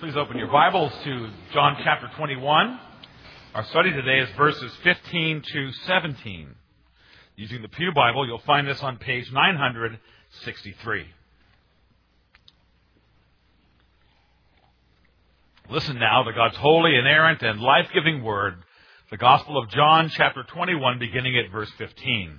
Please open your Bibles to John chapter 21. Our study today is verses 15 to 17. Using the Pew Bible, you'll find this on page 963. Listen now to God's holy, inerrant, and life-giving word, the Gospel of John chapter 21, beginning at verse 15.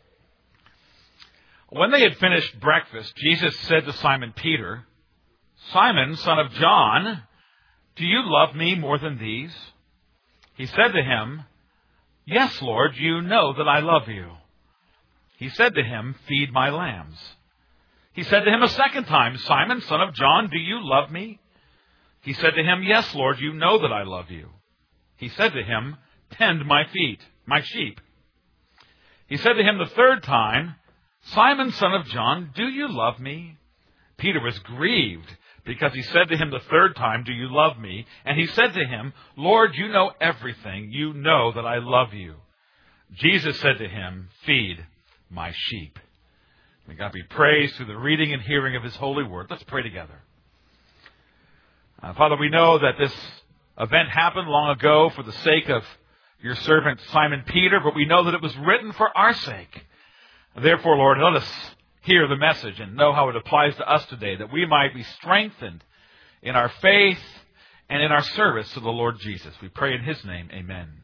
When they had finished breakfast, Jesus said to Simon Peter, "Simon, son of John, do you love me more than these?" He said to him, "Yes, Lord, you know that I love you." He said to him, "Feed my lambs." He said to him a second time, "Simon, son of John, do you love me?" He said to him, "Yes, Lord, you know that I love you." He said to him, "Tend my sheep." He said to him the third time, "Simon, son of John, do you love me?" Peter was grieved because he said to him the third time, "Do you love me?" And he said to him, "Lord, you know everything. You know that I love you." Jesus said to him, "Feed my sheep." May God be praised through the reading and hearing of His holy word. Let's pray together. Father, we know that this event happened long ago for the sake of your servant Simon Peter, but we know that it was written for our sake. Therefore, Lord, let us hear the message and know how it applies to us today, that we might be strengthened in our faith and in our service to the Lord Jesus. We pray in His name, amen.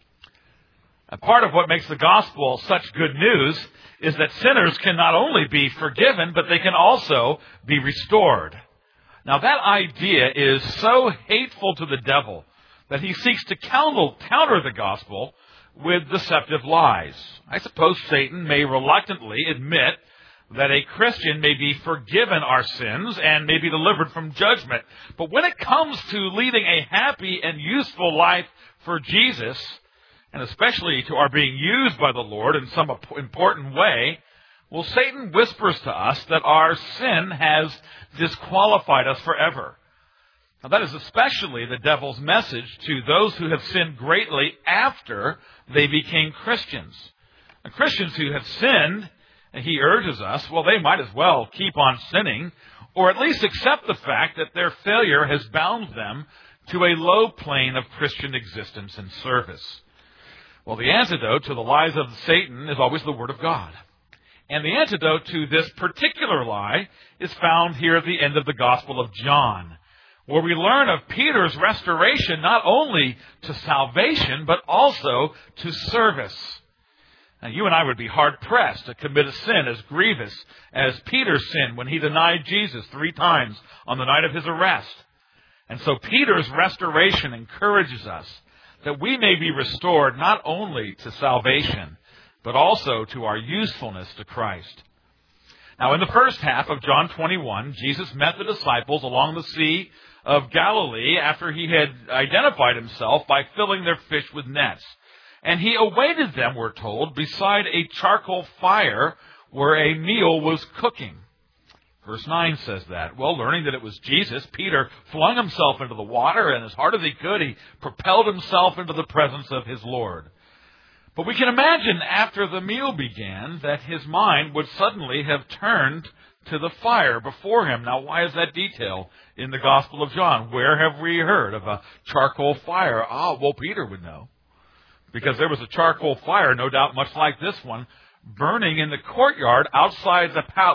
A part of what makes the gospel such good news is that sinners can not only be forgiven, but they can also be restored. Now, that idea is so hateful to the devil that he seeks to counter the gospel with deceptive lies. I suppose Satan may reluctantly admit that a Christian may be forgiven our sins and may be delivered from judgment. But when it comes to leading a happy and useful life for Jesus, and especially to our being used by the Lord in some important way, well, Satan whispers to us that our sin has disqualified us forever. Now, that is especially the devil's message to those who have sinned greatly after they became Christians. And Christians who have sinned, he urges us, well, they might as well keep on sinning, or at least accept the fact that their failure has bound them to a low plane of Christian existence and service. Well, the antidote to the lies of Satan is always the Word of God. And the antidote to this particular lie is found here at the end of the Gospel of John, where we learn of Peter's restoration not only to salvation, but also to service. Now, you and I would be hard-pressed to commit a sin as grievous as Peter's sin when he denied Jesus 3 times on the night of his arrest. And so Peter's restoration encourages us that we may be restored not only to salvation, but also to our usefulness to Christ. Now, in the first half of John 21, Jesus met the disciples along the Sea of Galilee after he had identified himself by filling their fish with nets. And he awaited them, we're told, beside a charcoal fire where a meal was cooking. Verse 9 says that. Well, learning that it was Jesus, Peter flung himself into the water, and as hard as he could, he propelled himself into the presence of his Lord. But we can imagine after the meal began that his mind would suddenly have turned to the fire before him. Now, why is that detail in the Gospel of John? Where have we heard of a charcoal fire? Well, Peter would know. Because there was a charcoal fire, no doubt much like this one, burning in the courtyard outside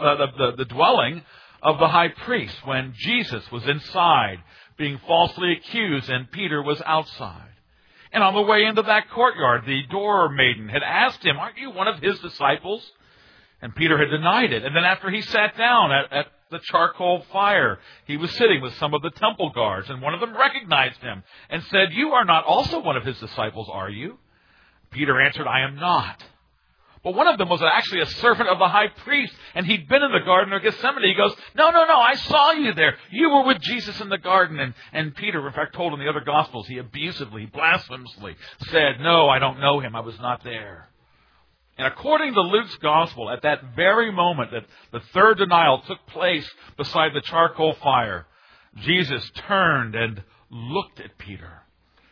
the dwelling of the high priest when Jesus was inside, being falsely accused, and Peter was outside. And on the way into that courtyard, the door maiden had asked him, "Aren't you one of his disciples?" And Peter had denied it. And then after he sat down at the charcoal fire, he was sitting with some of the temple guards, and one of them recognized him and said, "You are not also one of his disciples, are you?" Peter answered, "I am not." But one of them was actually a servant of the high priest, and he'd been in the Garden of Gethsemane. He goes, No, I saw you there. You were with Jesus in the garden. And Peter, in fact, told in the other Gospels, he abusively, blasphemously said, "No, I don't know him. I was not there." And according to Luke's Gospel, at that very moment that the third denial took place beside the charcoal fire, Jesus turned and looked at Peter.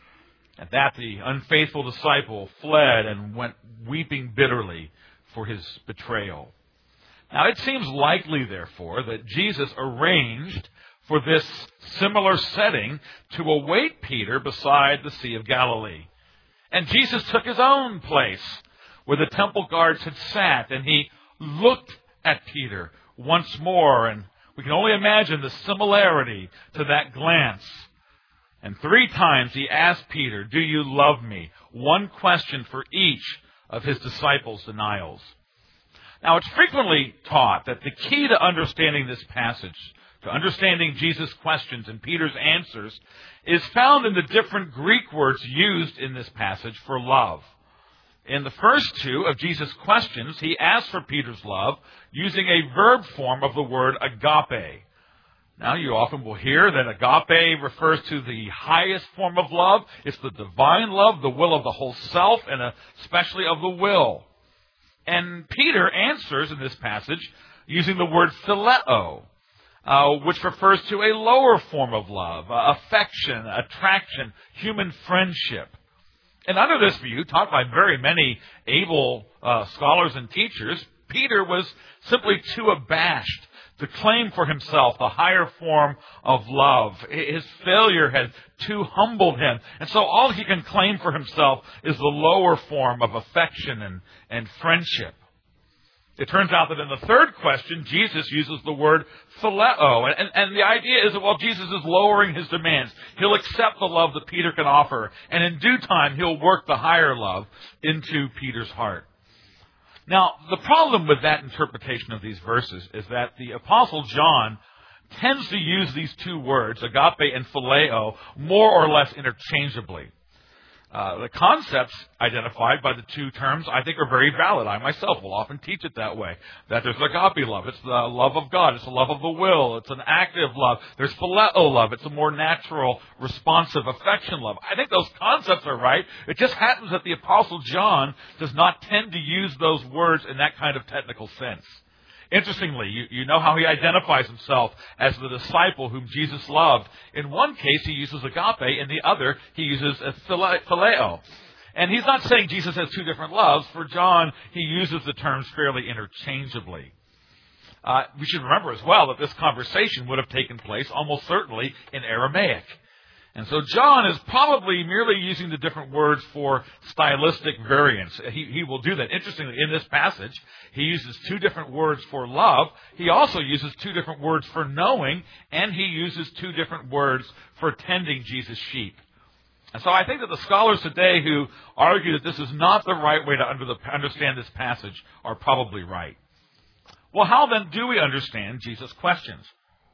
At that, the unfaithful disciple fled and went weeping bitterly for his betrayal. Now, it seems likely, therefore, that Jesus arranged for this similar setting to await Peter beside the Sea of Galilee. And Jesus took his own place where the temple guards had sat, and he looked at Peter once more, and we can only imagine the similarity to that glance. And 3 times he asked Peter, "Do you love me?" One question for each of his disciples' denials. Now, it's frequently taught that the key to understanding this passage, to understanding Jesus' questions and Peter's answers, is found in the different Greek words used in this passage for love. In the first 2 of Jesus' questions, he asked for Peter's love using a verb form of the word agape. Now, you often will hear that agape refers to the highest form of love. It's the divine love, the will of the whole self, and especially of the will. And Peter answers in this passage using the word phileo, which refers to a lower form of love, affection, attraction, human friendship. And under this view, taught by very many able scholars and teachers, Peter was simply too abashed to claim for himself the higher form of love. His failure had too humbled him. And so all he can claim for himself is the lower form of affection and friendship. It turns out that in the third question, Jesus uses the word phileo. And the idea is that while Jesus is lowering his demands, he'll accept the love that Peter can offer. And in due time, he'll work the higher love into Peter's heart. Now, the problem with that interpretation of these verses is that the Apostle John tends to use these 2 words, agape and phileo, more or less interchangeably. The concepts identified by the 2 terms, I think, are very valid. I myself will often teach it that way, that there's agape love. It's the love of God. It's the love of the will. It's an active love. There's phileo love. It's a more natural, responsive affection love. I think those concepts are right. It just happens that the Apostle John does not tend to use those words in that kind of technical sense. Interestingly, you know how he identifies himself as the disciple whom Jesus loved. In one case, he uses agape. In the other, he uses phileo. And he's not saying Jesus has 2 different loves. For John, he uses the terms fairly interchangeably. We should remember as well that this conversation would have taken place almost certainly in Aramaic. And so John is probably merely using the different words for stylistic variants. He will do that. Interestingly, in this passage, he uses 2 different words for love. He also uses 2 different words for knowing, and he uses 2 different words for tending Jesus' sheep. And so I think that the scholars today who argue that this is not the right way to understand this passage are probably right. Well, how then do we understand Jesus' questions?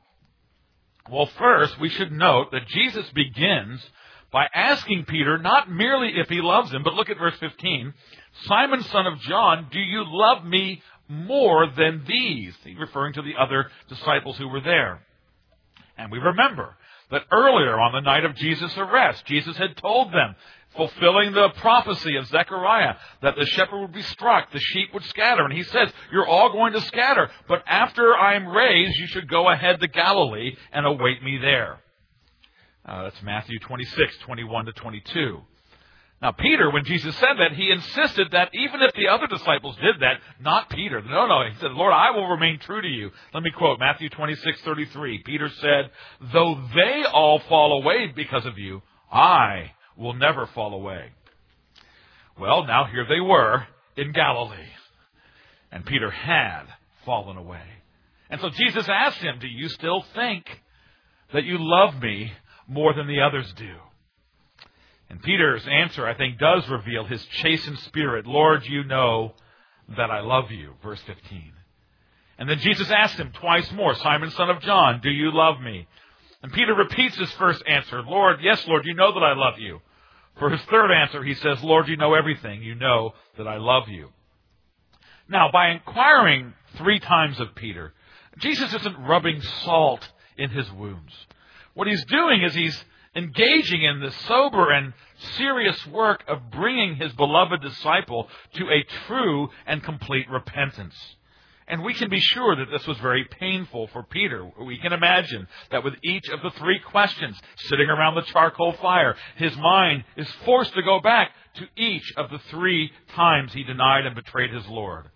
Well, first, we should note that Jesus begins by asking Peter not merely if he loves him, but look at verse 15. "Simon, son of John, do you love me more than these?" He's referring to the other disciples who were there. And we remember that earlier on the night of Jesus' arrest, Jesus had told them, fulfilling the prophecy of Zechariah, that the shepherd would be struck, the sheep would scatter. And he says, "You're all going to scatter, but after I am raised, you should go ahead to Galilee and await me there." That's Matthew 26, 21 to 22. Now, Peter, when Jesus said that, he insisted that even if the other disciples did that, not Peter. No, he said, "Lord, I will remain true to you." Let me quote Matthew 26, 33. Peter said, "Though they all fall away because of you, I will never fall away." Well, now here they were in Galilee. And Peter had fallen away. And so Jesus asked him, "Do you still think that you love me more than the others do?" And Peter's answer, I think, does reveal his chastened spirit. "Lord, you know that I love you." Verse 15. And then Jesus asked him twice more, "Simon, son of John, do you love me?" And Peter repeats his first answer, "Lord, yes, Lord, you know that I love you." For his third answer, he says, "Lord, you know everything. You know that I love you." Now, by inquiring 3 times of Peter, Jesus isn't rubbing salt in his wounds. What he's doing is he's engaging in the sober and serious work of bringing his beloved disciple to a true and complete repentance. And we can be sure that this was very painful for Peter. We can imagine that with each of the 3 questions sitting around the charcoal fire, his mind is forced to go back to each of the 3 times he denied and betrayed his Lord.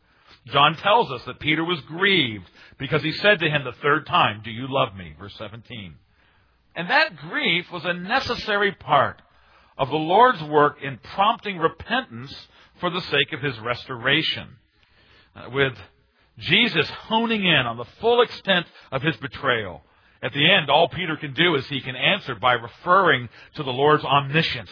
John tells us that Peter was grieved because he said to him the third time, "Do you love me?" Verse 17. And that grief was a necessary part of the Lord's work in prompting repentance for the sake of his restoration. With Jesus honing in on the full extent of his betrayal, at the end, all Peter can do is he can answer by referring to the Lord's omniscience.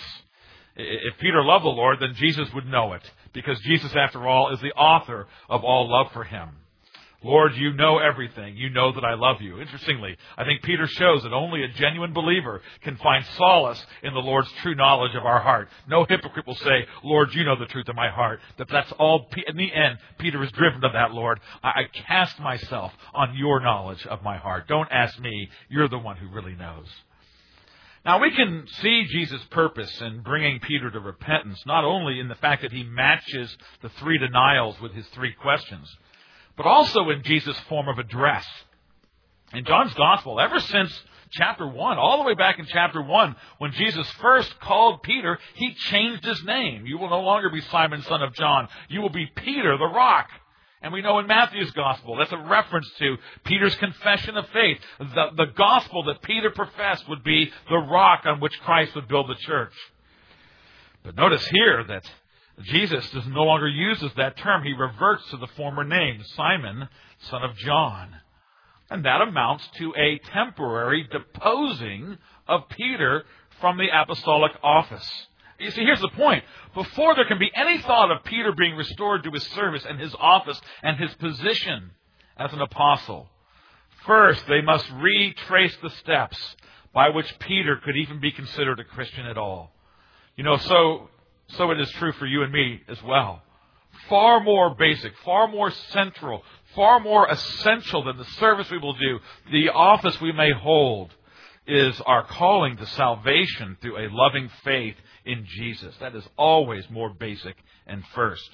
If Peter loved the Lord, then Jesus would know it, because Jesus, after all, is the author of all love for him. Lord, you know everything. You know that I love you. Interestingly, I think Peter shows that only a genuine believer can find solace in the Lord's true knowledge of our heart. No hypocrite will say, Lord, you know the truth of my heart. That's all. In the end, Peter is driven to that, Lord. I cast myself on your knowledge of my heart. Don't ask me. You're the one who really knows. Now, we can see Jesus' purpose in bringing Peter to repentance, not only in the fact that he matches the three denials with his three questions, but also in Jesus' form of address. In John's Gospel, ever since chapter 1, all the way back in chapter 1, when Jesus first called Peter, he changed his name. You will no longer be Simon, son of John. You will be Peter, the rock. And we know in Matthew's Gospel, that's a reference to Peter's confession of faith. The gospel that Peter professed would be the rock on which Christ would build the church. But notice here that Jesus no longer uses that term. He reverts to the former name, Simon, son of John. And that amounts to a temporary deposing of Peter from the apostolic office. You see, here's the point. Before there can be any thought of Peter being restored to his service and his office and his position as an apostle, first they must retrace the steps by which Peter could even be considered a Christian at all. You know, so it is true for you and me as well. Far more basic, far more central, far more essential than the service we will do, the office we may hold, is our calling to salvation through a loving faith in Jesus. That is always more basic and first.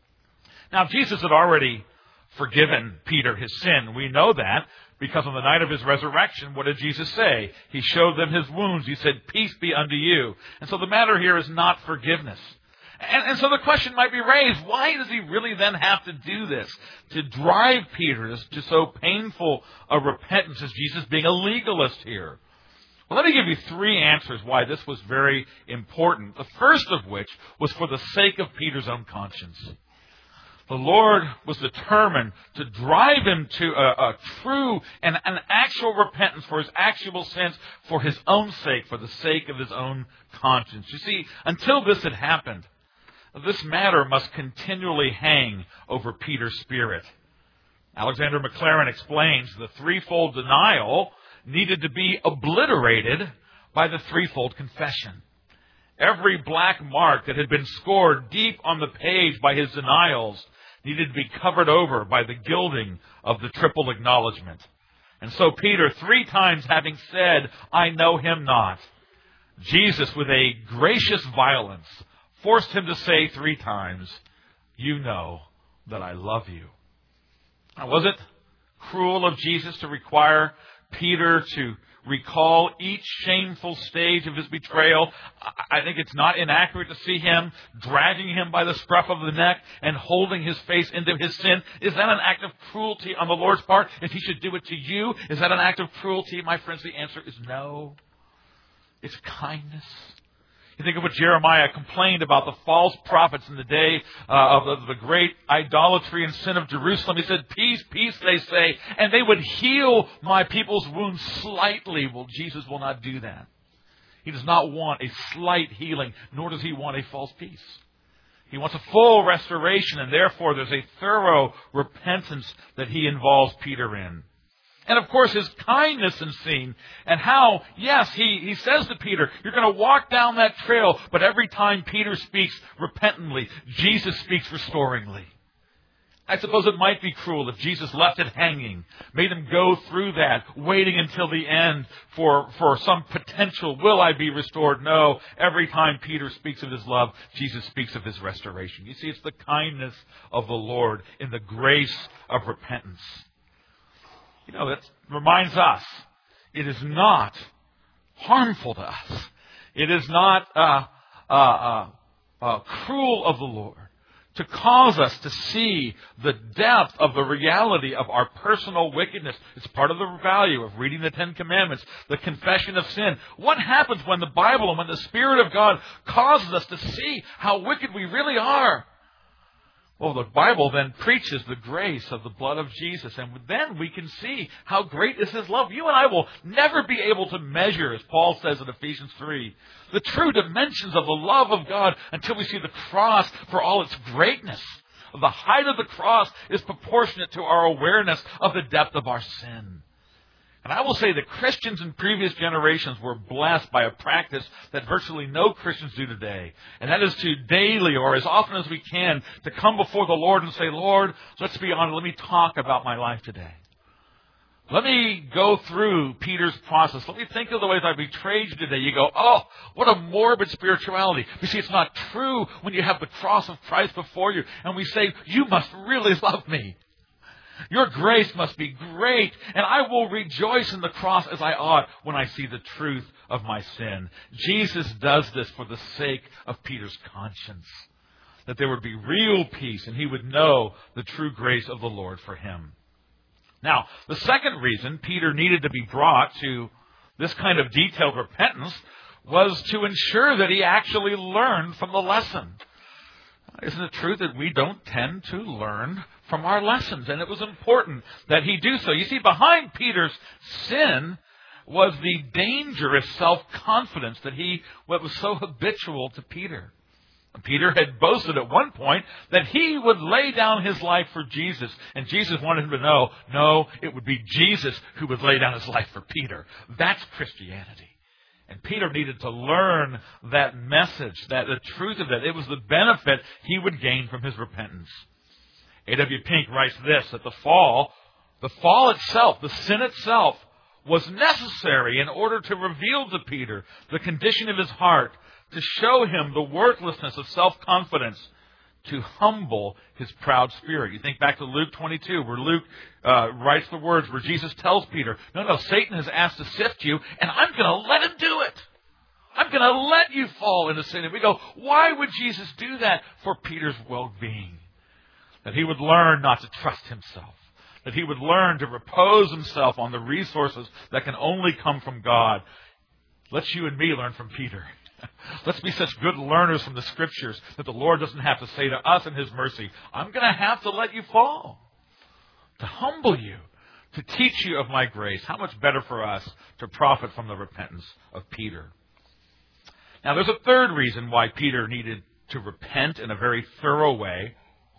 Now, Jesus had already forgiven Peter his sin. We know that because on the night of his resurrection, what did Jesus say? He showed them his wounds. He said, "Peace be unto you." And so the matter here is not forgiveness. And so the question might be raised, why does he really then have to do this? To drive Peter to so painful a repentance? Is Jesus being a legalist here? Well, let me give you three answers why this was very important. The first of which was for the sake of Peter's own conscience. The Lord was determined to drive him to a true and an actual repentance for his actual sins, for his own sake, for the sake of his own conscience. You see, until this had happened, this matter must continually hang over Peter's spirit. Alexander Maclaren explains the threefold denial needed to be obliterated by the threefold confession. Every black mark that had been scored deep on the page by his denials needed to be covered over by the gilding of the triple acknowledgement. And so Peter, 3 times having said, "I know him not," Jesus, with a gracious violence, forced him to say 3 times, "You know that I love you." Now, was it cruel of Jesus to require Peter to recall each shameful stage of his betrayal? I think it's not inaccurate to see him dragging him by the scruff of the neck and holding his face into his sin. Is that an act of cruelty on the Lord's part? If he should do it to you, is that an act of cruelty? My friends, the answer is no. It's kindness. You think of what Jeremiah complained about the false prophets in the day of the great idolatry and sin of Jerusalem. He said, "Peace, peace," they say, and they would heal my people's wounds slightly. Well, Jesus will not do that. He does not want a slight healing, nor does he want a false peace. He wants a full restoration, and therefore there's a thorough repentance that he involves Peter in. And of course, his kindness is seen, and how, yes, he says to Peter, "You're going to walk down that trail," but every time Peter speaks repentantly, Jesus speaks restoringly. I suppose it might be cruel if Jesus left it hanging, made him go through that, waiting until the end for some potential, will I be restored? No, every time Peter speaks of his love, Jesus speaks of his restoration. You see, it's the kindness of the Lord in the grace of repentance. You know, that reminds us, it is not harmful to us. It is not cruel of the Lord to cause us to see the depth of the reality of our personal wickedness. It's part of the value of reading the Ten Commandments, the confession of sin. What happens when the Bible and when the Spirit of God causes us to see how wicked we really are? Well, the Bible then preaches the grace of the blood of Jesus, and then we can see how great is His love. You and I will never be able to measure, as Paul says in Ephesians 3, the true dimensions of the love of God until we see the cross for all its greatness. The height of the cross is proportionate to our awareness of the depth of our sin. And I will say that Christians in previous generations were blessed by a practice that virtually no Christians do today. And that is to daily, or as often as we can, to come before the Lord and say, Lord, let's be honest, let me talk about my life today. Let me go through Peter's process. Let me think of the ways I betrayed you today. You go, oh, what a morbid spirituality. You see, it's not true when you have the cross of Christ before you. And we say, you must really love me. Your grace must be great, and I will rejoice in the cross as I ought when I see the truth of my sin. Jesus does this for the sake of Peter's conscience, that there would be real peace and he would know the true grace of the Lord for him. Now, the second reason Peter needed to be brought to this kind of detailed repentance was to ensure that he actually learned from the lesson. Isn't it true that we don't tend to learn from our lessons? And it was important that he do so. You see, behind Peter's sin was the dangerous self-confidence that was so habitual to Peter. Peter had boasted at one point that he would lay down his life for Jesus. And Jesus wanted him to know, no, it would be Jesus who would lay down his life for Peter. That's Christianity. And Peter needed to learn that message, that the truth of it. It was the benefit he would gain from his repentance. A.W. Pink writes this, that the fall itself, the sin itself, was necessary in order to reveal to Peter the condition of his heart, to show him the worthlessness of self-confidence, to humble his proud spirit. You think back to Luke 22, where Luke writes the words where Jesus tells Peter, no, Satan has asked to sift you, and I'm going to let him do it. I'm going to let you fall into sin. And we go, why would Jesus do that? For Peter's well-being. That he would learn not to trust himself. That he would learn to repose himself on the resources that can only come from God. Let's you and me learn from Peter. Let's be such good learners from the Scriptures that the Lord doesn't have to say to us in His mercy, I'm going to have to let you fall. To humble you. To teach you of my grace. How much better for us to profit from the repentance of Peter. Now there's a third reason why Peter needed to repent in a very thorough way.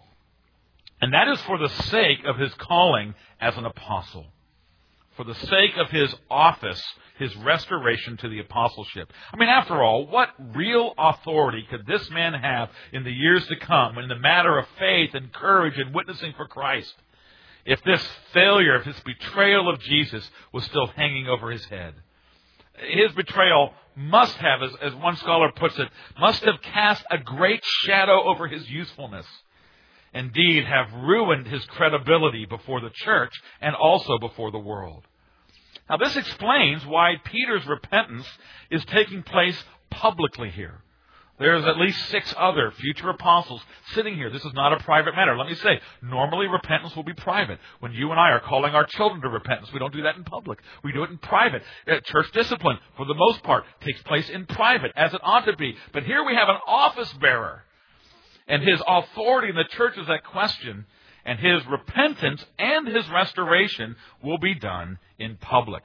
And that is for the sake of his calling as an apostle. For the sake of his office, his restoration to the apostleship. I mean, after all, what real authority could this man have in the years to come in the matter of faith and courage and witnessing for Christ, if this failure, if this betrayal of Jesus was still hanging over his head? His betrayal must have, as one scholar puts it, must have cast a great shadow over his usefulness. Indeed, have ruined his credibility before the church and also before the world. Now, this explains why Peter's repentance is taking place publicly here. There's at least 6 other future apostles sitting here. This is not a private matter. Let me say, normally repentance will be private. When you and I are calling our children to repentance, we don't do that in public. We do it in private. Church discipline, for the most part, takes place in private, as it ought to be. But here we have an office bearer. And his authority in the church is at question, and his repentance and his restoration will be done in public.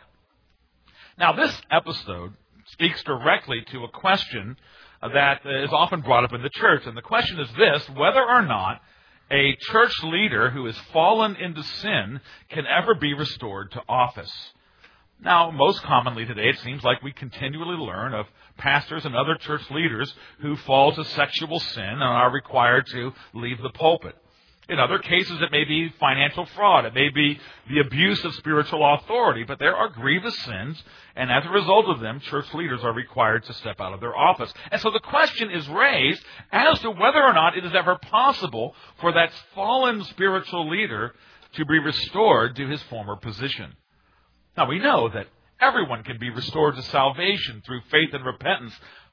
Now, this episode speaks directly to a question that is often brought up in the church. And the question is this: whether or not a church leader who has fallen into sin can ever be restored to office. Now, most commonly today, it seems like we continually learn of pastors and other church leaders who fall to sexual sin and are required to leave the pulpit. In other cases, it may be financial fraud. It may be the abuse of spiritual authority. But there are grievous sins, and as a result of them, church leaders are required to step out of their office. And so the question is raised as to whether or not it is ever possible for that fallen spiritual leader to be restored to his former position. Now, we know that everyone can be restored to salvation through faith and repentance,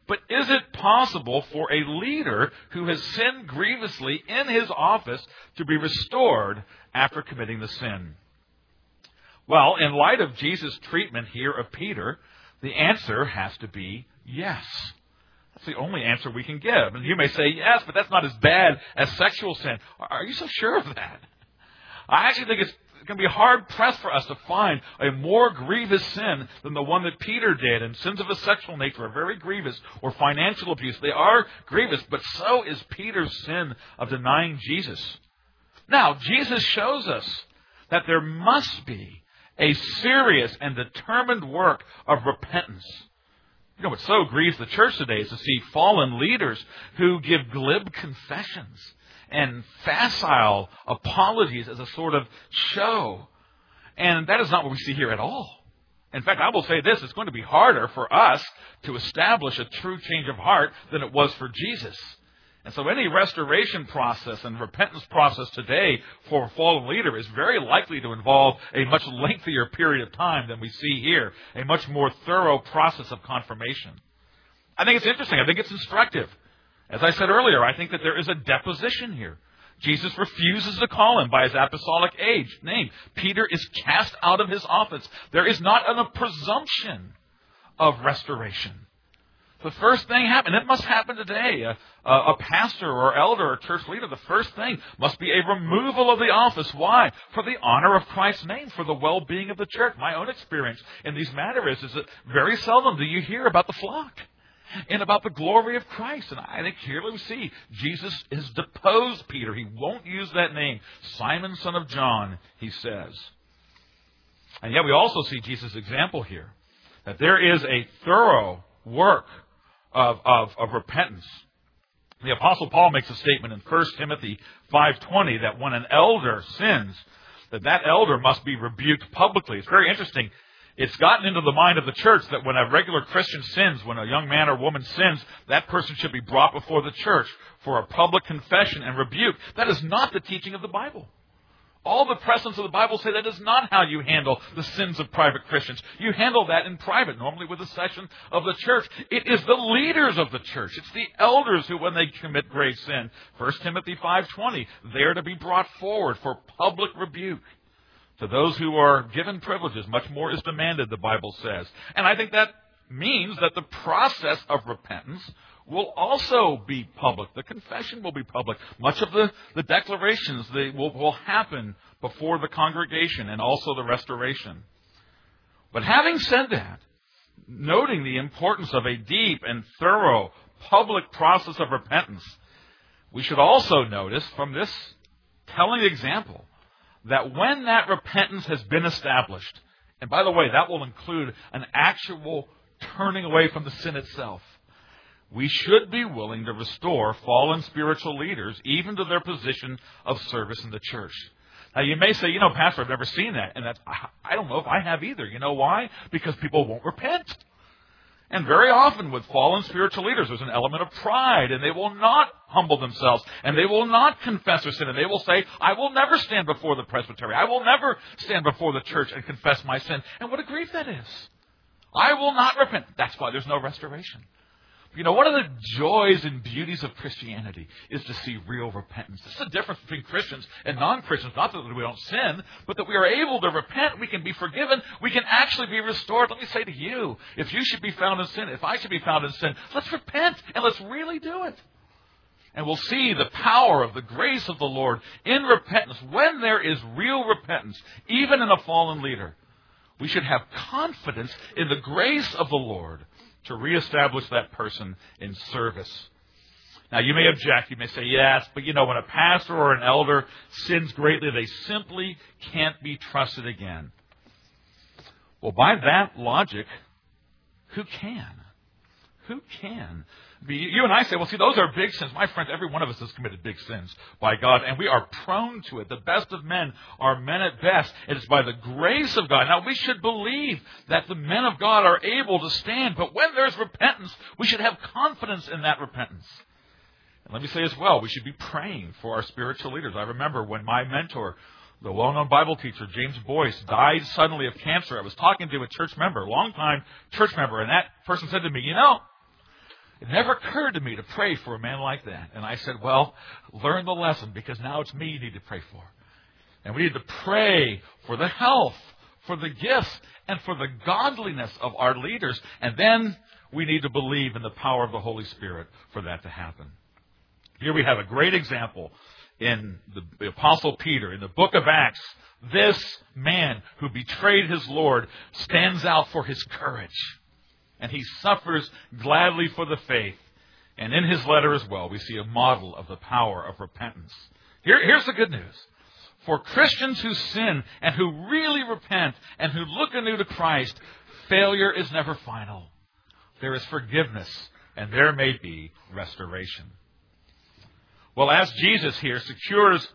But is it possible for a leader who has sinned grievously in his office to be restored after committing the sin? Well, in light of Jesus' treatment here of Peter, the answer has to be yes. That's the only answer we can give. And you may say, yes, but that's not as bad as sexual sin. Are you so sure of that? I actually think it's going to be hard-pressed for us to find a more grievous sin than the one that Peter did. And sins of a sexual nature are very grievous, or financial abuse. They are grievous, but so is Peter's sin of denying Jesus. Now, Jesus shows us that there must be a serious and determined work of repentance. You know, what so grieves the church today is to see fallen leaders who give glib confessions and facile apologies as a sort of show. And that is not what we see here at all. In fact, I will say this, it's going to be harder for us to establish a true change of heart than it was for Jesus. And so any restoration process and repentance process today for a fallen leader is very likely to involve a much lengthier period of time than we see here, a much more thorough process of confirmation. I think it's interesting. I think it's instructive. As I said earlier, I think that there is a deposition here. Jesus refuses to call him by his apostolic name. Peter is cast out of his office. There is not a presumption of restoration. The first thing happened. It must happen today. A pastor or elder or church leader, the first thing must be a removal of the office. Why? For the honor of Christ's name, for the well-being of the church. My own experience in these matters is that very seldom do you hear about the flock and about the glory of Christ. And I think here we see Jesus has deposed Peter. He won't use that name. Simon, son of John, he says. And yet we also see Jesus' example here, that there is a thorough work of repentance. The Apostle Paul makes a statement in 1 Timothy 5:20 that when an elder sins, that elder must be rebuked publicly. It's very interesting. It's gotten into the mind of the church that when a regular Christian sins, when a young man or woman sins, that person should be brought before the church for a public confession and rebuke. That is not the teaching of the Bible. All the precedents of the Bible say that is not how you handle the sins of private Christians. You handle that in private, normally with a session of the church. It is the leaders of the church. It's the elders who, when they commit grave sin, 1 Timothy 5:20, they are to be brought forward for public rebuke. To those who are given privileges, much more is demanded, the Bible says. And I think that means that the process of repentance will also be public. The confession will be public. Much of the declarations will happen before the congregation and also the restoration. But having said that, noting the importance of a deep and thorough public process of repentance, we should also notice from this telling example that when that repentance has been established, and by the way, that will include an actual turning away from the sin itself, we should be willing to restore fallen spiritual leaders even to their position of service in the church. Now, you may say, Pastor, I've never seen that. And I don't know if I have either. You know why? Because people won't repent. And very often with fallen spiritual leaders, there's an element of pride, and they will not humble themselves, and they will not confess their sin, and they will say, I will never stand before the presbytery. I will never stand before the church and confess my sin. And what a grief that is. I will not repent. That's why there's no restoration. One of the joys and beauties of Christianity is to see real repentance. This is the difference between Christians and non-Christians. Not that we don't sin, but that we are able to repent. We can be forgiven. We can actually be restored. Let me say to you, if you should be found in sin, if I should be found in sin, let's repent and let's really do it. And we'll see the power of the grace of the Lord in repentance. When there is real repentance, even in a fallen leader, we should have confidence in the grace of the Lord to reestablish that person in service. Now, you may object. You may say, yes, but when a pastor or an elder sins greatly, they simply can't be trusted again. Well, by that logic, who can? Who can? You and I say, well, see, those are big sins. My friends, every one of us has committed big sins by God, and we are prone to it. The best of men are men at best. It is by the grace of God. Now, we should believe that the men of God are able to stand, but when there's repentance, we should have confidence in that repentance. And let me say as well, we should be praying for our spiritual leaders. I remember when my mentor, the well-known Bible teacher, James Boyce, died suddenly of cancer. I was talking to a church member, a long-time church member, and that person said to me, It never occurred to me to pray for a man like that. And I said, well, learn the lesson, because now it's me you need to pray for. And we need to pray for the health, for the gifts, and for the godliness of our leaders. And then we need to believe in the power of the Holy Spirit for that to happen. Here we have a great example in the Apostle Peter. In the book of Acts, this man who betrayed his Lord stands out for his courage. And he suffers gladly for the faith. And in his letter as well, we see a model of the power of repentance. Here's the good news. For Christians who sin and who really repent and who look anew to Christ, failure is never final. There is forgiveness, and there may be restoration. Well, as Jesus here secures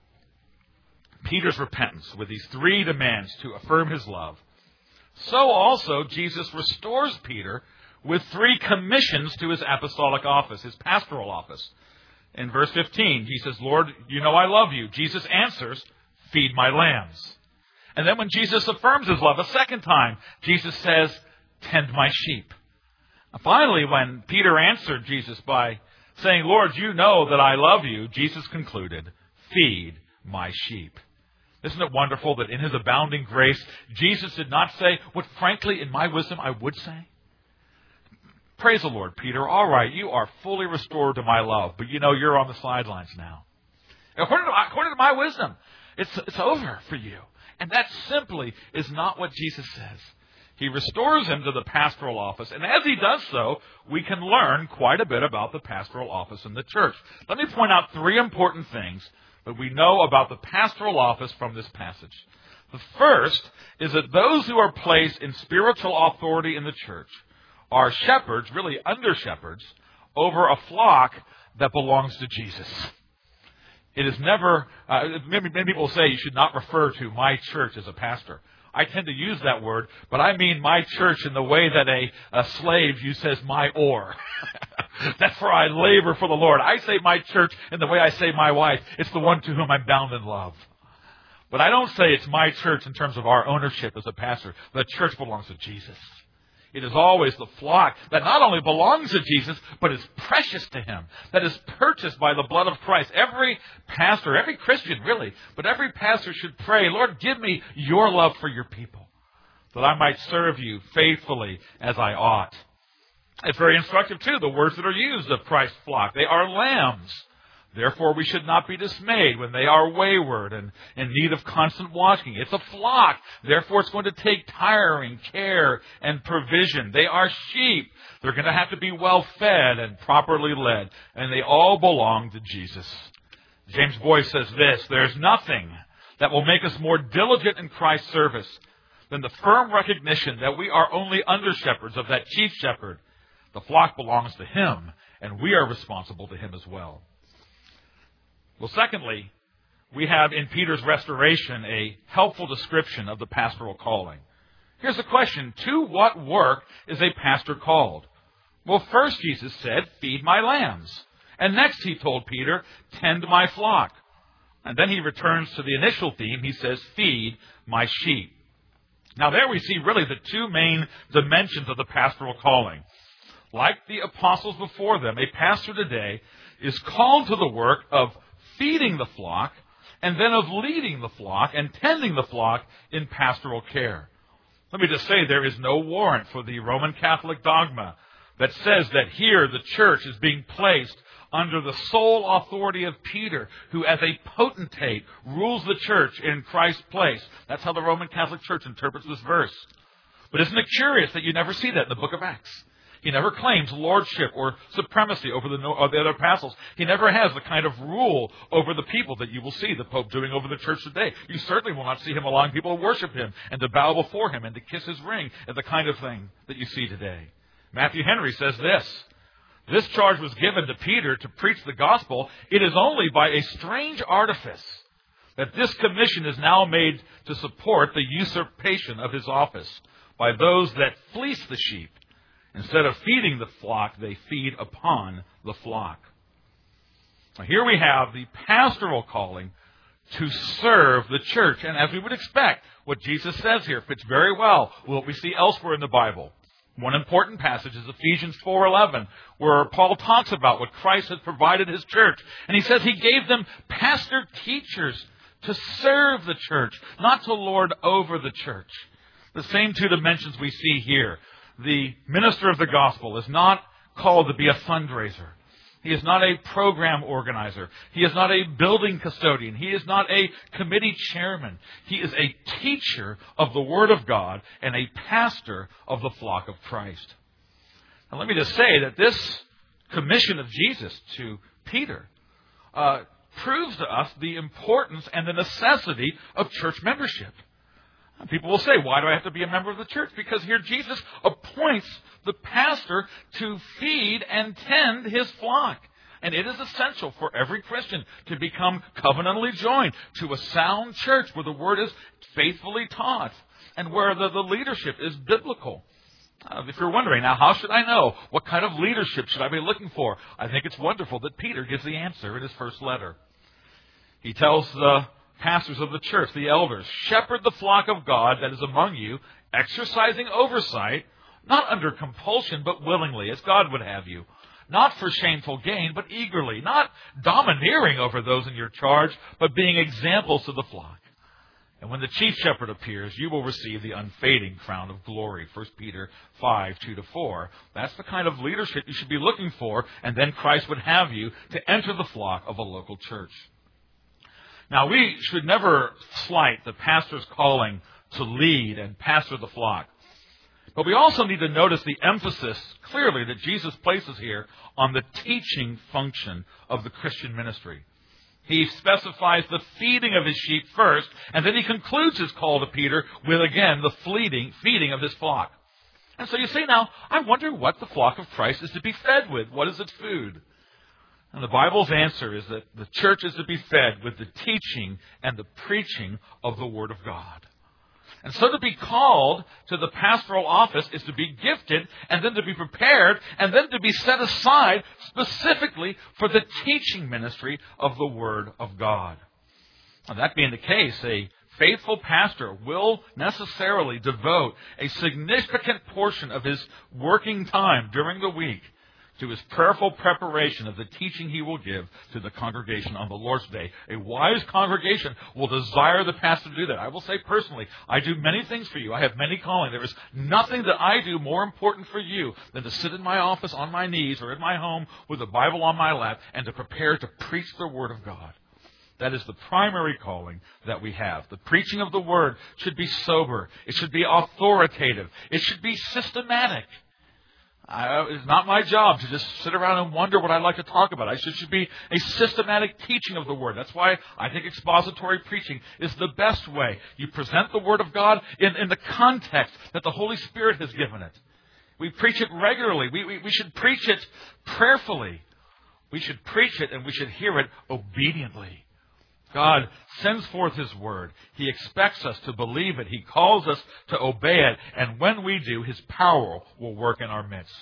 Peter's repentance with these 3 demands to affirm his love, so also Jesus restores Peter with 3 commissions to his apostolic office, his pastoral office. In verse 15, he says, Lord, you know I love you. Jesus answers, feed my lambs. And then when Jesus affirms his love a second time, Jesus says, tend my sheep. Finally, when Peter answered Jesus by saying, Lord, you know that I love you, Jesus concluded, feed my sheep. Isn't it wonderful that in his abounding grace, Jesus did not say what, frankly, in my wisdom, I would say? Praise the Lord, Peter. All right, you are fully restored to my love, but you know you're on the sidelines now. According to my wisdom, it's over for you. And that simply is not what Jesus says. He restores him to the pastoral office, and as he does so, we can learn quite a bit about the pastoral office in the church. Let me point out 3 important things that we know about the pastoral office from this passage. The first is that those who are placed in spiritual authority in the church are shepherds, really under-shepherds, over a flock that belongs to Jesus. It is never, many people say you should not refer to my church as a pastor. I tend to use that word, but I mean my church in the way that a slave says my oar. That's where I labor for the Lord. I say my church in the way I say my wife. It's the one to whom I'm bound in love. But I don't say it's my church in terms of our ownership as a pastor. The church belongs to Jesus. It is always the flock that not only belongs to Jesus, but is precious to him, that is purchased by the blood of Christ. Every pastor, every Christian really, but every pastor should pray, Lord, give me your love for your people, that I might serve you faithfully as I ought. It's very instructive, too, the words that are used of Christ's flock. They are lambs. Therefore, we should not be dismayed when they are wayward and in need of constant watching. It's a flock. Therefore, it's going to take tiring care and provision. They are sheep. They're going to have to be well fed and properly led. And they all belong to Jesus. James Boyce says this, there's nothing that will make us more diligent in Christ's service than the firm recognition that we are only under-shepherds of that chief shepherd. The flock belongs to him, and we are responsible to him as well. Well, secondly, we have in Peter's restoration a helpful description of the pastoral calling. Here's the question, to what work is a pastor called? Well, first Jesus said, feed my lambs. And next he told Peter, tend my flock. And then he returns to the initial theme. He says, feed my sheep. Now there we see really the 2 main dimensions of the pastoral calling. Like the apostles before them, a pastor today is called to the work of feeding the flock, and then of leading the flock and tending the flock in pastoral care. Let me just say there is no warrant for the Roman Catholic dogma that says that here the church is being placed under the sole authority of Peter, who as a potentate rules the church in Christ's place. That's how the Roman Catholic Church interprets this verse. But isn't it curious that you never see that in the book of Acts? He never claims lordship or supremacy over the other apostles. He never has the kind of rule over the people that you will see the Pope doing over the church today. You certainly will not see him allowing people to worship him and to bow before him and to kiss his ring and the kind of thing that you see today. Matthew Henry says this charge was given to Peter to preach the gospel. It is only by a strange artifice that this commission is now made to support the usurpation of his office by those that fleece the sheep. Instead of feeding the flock, they feed upon the flock. Now, here we have the pastoral calling to serve the church. And as we would expect, what Jesus says here fits very well with what we see elsewhere in the Bible. One important passage is Ephesians 4:11, where Paul talks about what Christ has provided his church. And he says he gave them pastor teachers to serve the church, not to lord over the church. The same two dimensions we see here. The minister of the gospel is not called to be a fundraiser. He is not a program organizer. He is not a building custodian. He is not a committee chairman. He is a teacher of the Word of God and a pastor of the flock of Christ. Now let me just say that this commission of Jesus to Peter proves to us the importance and the necessity of church membership. People will say, why do I have to be a member of the church? Because here Jesus appoints the pastor to feed and tend his flock. And it is essential for every Christian to become covenantally joined to a sound church where the word is faithfully taught and where the leadership is biblical. If you're wondering, now how should I know? What kind of leadership should I be looking for? I think it's wonderful that Peter gives the answer in his first letter. He tells the pastors of the church, the elders, shepherd the flock of God that is among you, exercising oversight, not under compulsion, but willingly, as God would have you. Not for shameful gain, but eagerly. Not domineering over those in your charge, but being examples to the flock. And when the chief shepherd appears, you will receive the unfading crown of glory. 1 Peter 5:2-4. That's the kind of leadership you should be looking for, and then Christ would have you to enter the flock of a local church. Now, we should never slight the pastor's calling to lead and pastor the flock. But we also need to notice the emphasis clearly that Jesus places here on the teaching function of the Christian ministry. He specifies the feeding of his sheep first, and then he concludes his call to Peter with, again, the feeding of his flock. And so you see now, I wonder what the flock of Christ is to be fed with. What is its food? And the Bible's answer is that the church is to be fed with the teaching and the preaching of the Word of God. And so to be called to the pastoral office is to be gifted and then to be prepared and then to be set aside specifically for the teaching ministry of the Word of God. Now, that being the case, a faithful pastor will necessarily devote a significant portion of his working time during the week to his prayerful preparation of the teaching he will give to the congregation on the Lord's Day. A wise congregation will desire the pastor to do that. I will say personally, I do many things for you. I have many callings. There is nothing that I do more important for you than to sit in my office on my knees or in my home with a Bible on my lap and to prepare to preach the Word of God. That is the primary calling that we have. The preaching of the Word should be sober. It should be authoritative. It should be systematic. It's not my job to just sit around and wonder what I'd like to talk about. It should be a systematic teaching of the Word. That's why I think expository preaching is the best way. You present the Word of God in the context that the Holy Spirit has given it. We preach it regularly. We should preach it prayerfully. We should preach it and we should hear it obediently. God sends forth His Word. He expects us to believe it. He calls us to obey it. And when we do, His power will work in our midst.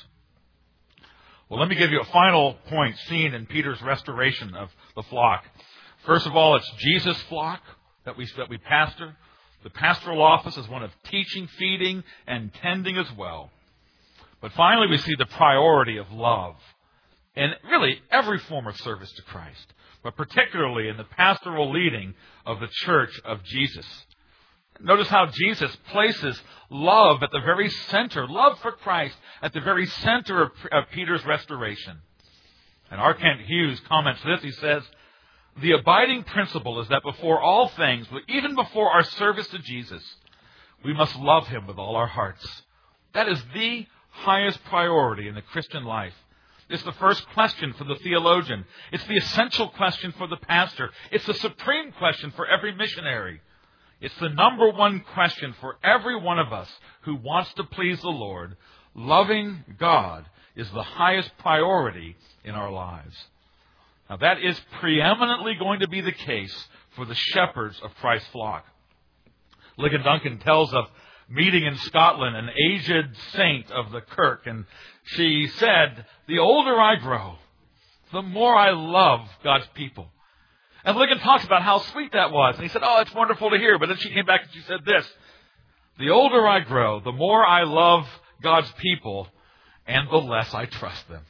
Well, let me give you a final point seen in Peter's restoration of the flock. First of all, it's Jesus' flock that we pastor. The pastoral office is one of teaching, feeding, and tending as well. But finally, we see the priority of love in really every form of service to Christ, but particularly in the pastoral leading of the church of Jesus. Notice how Jesus places love at the very center, love for Christ at the very center of Peter's restoration. And R. Kent Hughes comments this. He says, the abiding principle is that before all things, even before our service to Jesus, we must love Him with all our hearts. That is the highest priority in the Christian life. It's the first question for the theologian. It's the essential question for the pastor. It's the supreme question for every missionary. It's the number one question for every one of us who wants to please the Lord. Loving God is the highest priority in our lives. Now, that is preeminently going to be the case for the shepherds of Christ's flock. Ligon Duncan tells of meeting in Scotland an aged saint of the Kirk, and she said, the older I grow, the more I love God's people. And Ligon talks about how sweet that was. And he said, oh, it's wonderful to hear. But then she came back and she said this, the older I grow, the more I love God's people, and the less I trust them.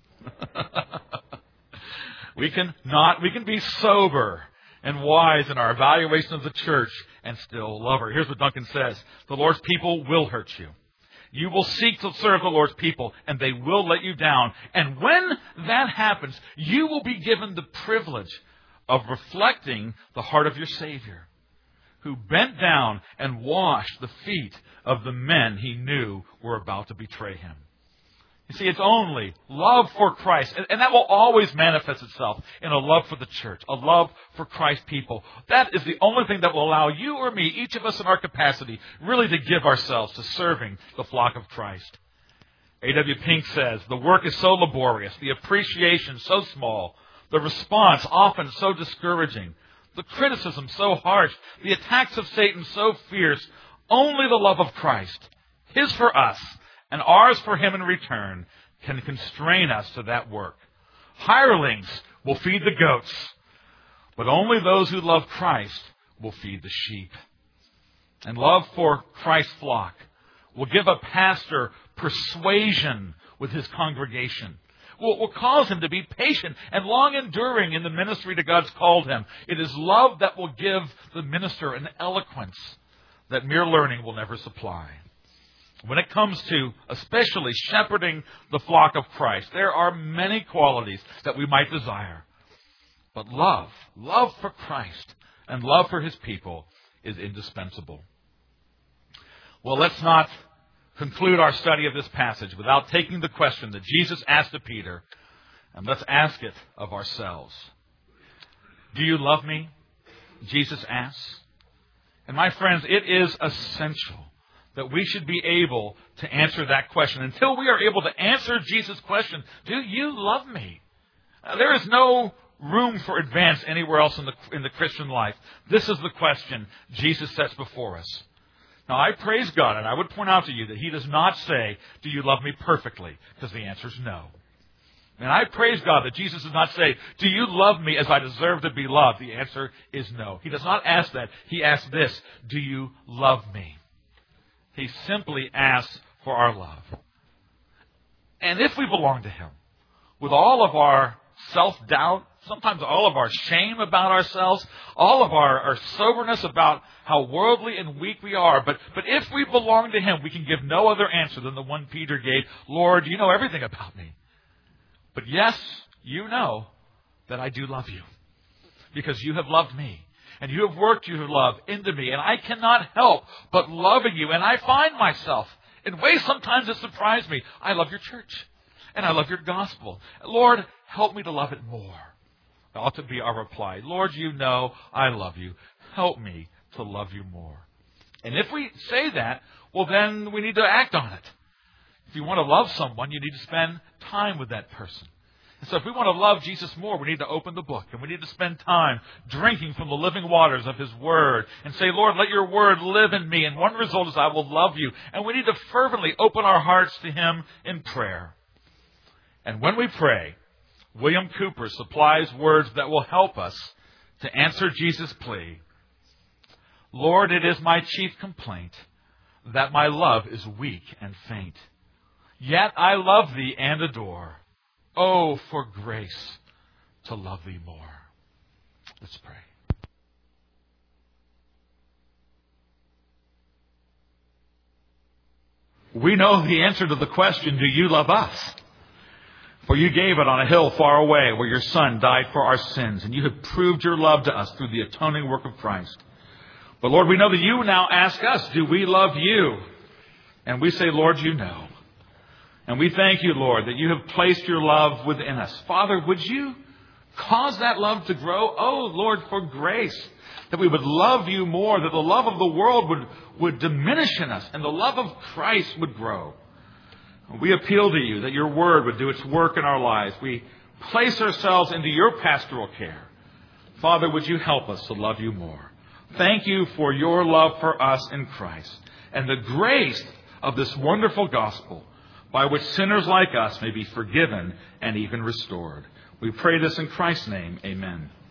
We can be sober and wise in our evaluation of the church and still love her. Here's what Duncan says. The Lord's people will hurt you. You will seek to serve the Lord's people, and they will let you down. And when that happens, you will be given the privilege of reflecting the heart of your Savior, who bent down and washed the feet of the men he knew were about to betray him. You see, it's only love for Christ, and that will always manifest itself in a love for the church, a love for Christ's people. That is the only thing that will allow you or me, each of us in our capacity, really to give ourselves to serving the flock of Christ. A.W. Pink says, the work is so laborious, the appreciation so small, the response often so discouraging, the criticism so harsh, the attacks of Satan so fierce. Only the love of Christ, his for us, and ours for him in return, can constrain us to that work. Hirelings will feed the goats, but only those who love Christ will feed the sheep. And love for Christ's flock will give a pastor persuasion with his congregation. Will cause him to be patient and long-enduring in the ministry that God's called him. It is love that will give the minister an eloquence that mere learning will never supply. When it comes to especially shepherding the flock of Christ, there are many qualities that we might desire. But love for Christ and love for his people is indispensable. Well, let's not conclude our study of this passage without taking the question that Jesus asked to Peter, and let's ask it of ourselves. Do you love me? Jesus asks. And my friends, it is essential that we should be able to answer that question. Until we are able to answer Jesus' question, do you love me? There is no room for advance anywhere else in the Christian life. This is the question Jesus sets before us. Now, I praise God, and I would point out to you that he does not say, do you love me perfectly? Because the answer is no. And I praise God that Jesus does not say, do you love me as I deserve to be loved? The answer is no. He does not ask that. He asks this, do you love me? He simply asks for our love. And if we belong to him, with all of our self-doubt, sometimes all of our shame about ourselves, all of our soberness about how worldly and weak we are, but if we belong to him, we can give no other answer than the one Peter gave. Lord, you know everything about me. But yes, you know that I do love you, because you have loved me. And you have worked your love into me. And I cannot help but loving you. And I find myself in ways sometimes that surprise me. I love your church. And I love your gospel. Lord, help me to love it more. That ought to be our reply. Lord, you know I love you. Help me to love you more. And if we say that, well, then we need to act on it. If you want to love someone, you need to spend time with that person. And so if we want to love Jesus more, we need to open the book, and we need to spend time drinking from the living waters of his word and say, Lord, let your word live in me. And one result is I will love you. And we need to fervently open our hearts to him in prayer. And when we pray, William Cooper supplies words that will help us to answer Jesus' plea. Lord, it is my chief complaint that my love is weak and faint. Yet I love thee and adore. Oh, for grace to love thee more. Let's pray. We know the answer to the question, do you love us? For you gave it on a hill far away where your Son died for our sins, and you have proved your love to us through the atoning work of Christ. But Lord, we know that you now ask us, do we love you? And we say, Lord, you know. And we thank you, Lord, that you have placed your love within us. Father, would you cause that love to grow? Oh, Lord, for grace, that we would love you more, that the love of the world would diminish in us, and the love of Christ would grow. We appeal to you that your word would do its work in our lives. We place ourselves into your pastoral care. Father, would you help us to love you more? Thank you for your love for us in Christ and the grace of this wonderful gospel by which sinners like us may be forgiven and even restored. We pray this in Christ's name. Amen.